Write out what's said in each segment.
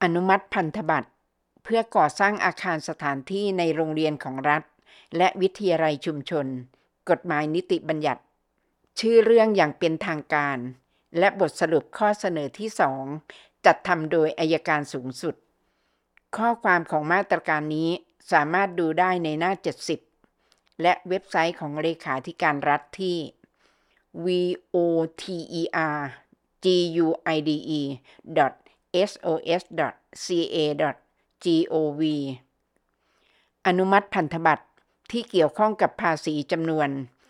นุมัติพันธบัตรเพื่อก่อสร้างอาคารสถานที่ในโรงเรียนของรัฐและวิทยาลัยชุมชนกฎหมายนิติบัญญัติชื่อเรื่องอย่างเป็นทางการและบทสรุปข้อเสนอที่ 2จัดทำโดยอัยการสูงสุดข้อความของมาตรการนี้สามารถดูได้ในหน้า70และเว็บไซต์ของเลขาธิการรัฐที่ voterguide.sos.ca.gov อนุมัติพันธบัตรที่เกี่ยวข้องกับภาษีจำนวน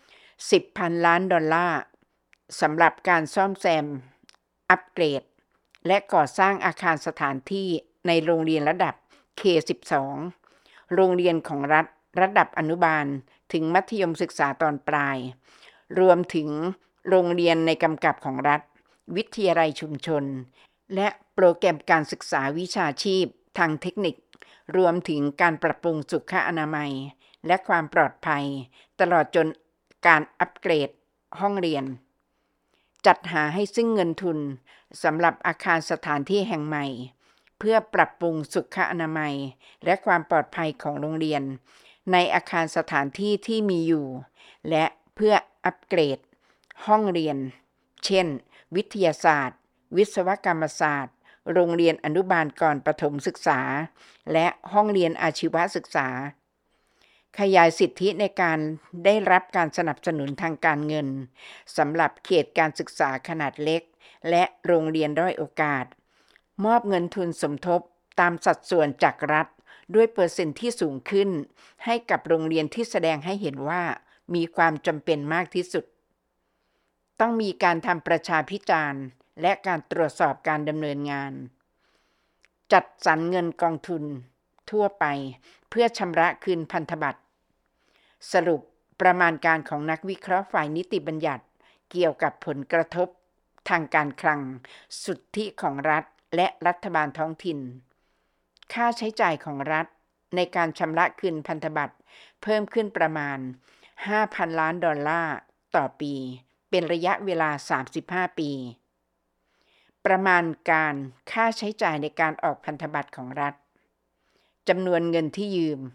$10,000 ล้านสำหรับการซ่อมแซมอัปเกรดและก่อสร้างอาคารสถานที่ในโรงเรียนระดับ K12 โรงเรียนของรัฐระดับอนุบาลถึงมัธยมศึกษาตอนปลายรวมถึงโรงเรียนในกำกับของรัฐวิทยาลัยชุมชนและโปรแกรมการศึกษาวิชาชีพทางเทคนิครวมถึงการปรับปรุงสุขอนามัยและความปลอดภัยตลอดจนการอัปเกรดห้องเรียนจัดหาให้ซึ่งเงินทุนสำหรับอาคารสถานที่แห่งใหม่เพื่อปรับปรุงสุขอนามัยและความปลอดภัยของโรงเรียนในอาคารสถานที่ที่มีอยู่และเพื่ออัปเกรดห้องเรียนเช่นวิทยาศาสตร์วิศวกรรมศาสตร์โรงเรียนอนุบาลก่อนประถมศึกษาและห้องเรียนอาชีวศึกษาขยายสิทธิในการได้รับการสนับสนุนทางการเงินสำหรับเขตการศึกษาขนาดเล็กและโรงเรียนด้อยโอกาสมอบเงินทุนสมทบตามสัดส่วนจากรัฐด้วยเปอร์เซ็นต์ที่สูงขึ้นให้กับโรงเรียนที่แสดงให้เห็นว่ามีความจำเป็นมากที่สุดต้องมีการทำประชาพิจารณ์และการตรวจสอบการดำเนินงานจัดสรรเงินกองทุนทั่วไปเพื่อชำระคืนพันธบัตรสรุปประมาณการของนักวิเคราะห์ฝ่ายนิติบัญญัติเกี่ยวกับผลกระทบทางการคลังสุทธิของรัฐและรัฐบาลท้องถิ่นค่าใช้จ่ายของรัฐในการชำระคืนพันธบัตรเพิ่มขึ้นประมาณ $5,000 ล้านต่อปีเป็นระยะเวลา35ปีประมาณการค่าใช้จ่ายในการออกพันธบัตรของรัฐจำนวนเงินที่ยืม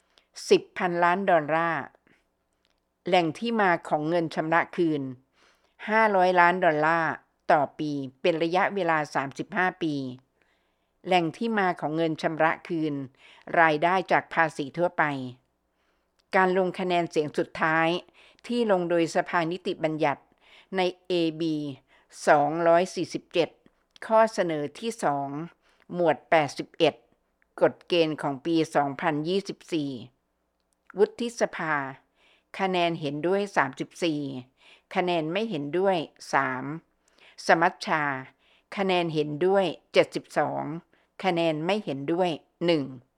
$10,000 ล้านแหล่งที่มาของเงินชำระคืน$500 ล้านต่อปีเป็นระยะเวลา35ปีแหล่งที่มาของเงินชำระคืนรายได้จากภาษีทั่วไปการลงคะแนนเสียงสุดท้ายที่ลงโดยสภานิติบัญญัติใน AB 247ข้อเสนอที่ 2 หมวด 81 กฎเกณฑ์ของปี 2024 วุฒิสภาคะแนนเห็นด้วย 34 คะแนนไม่เห็นด้วย 3 สมัชชาคะแนนเห็นด้วย 72 คะแนนไม่เห็นด้วย 1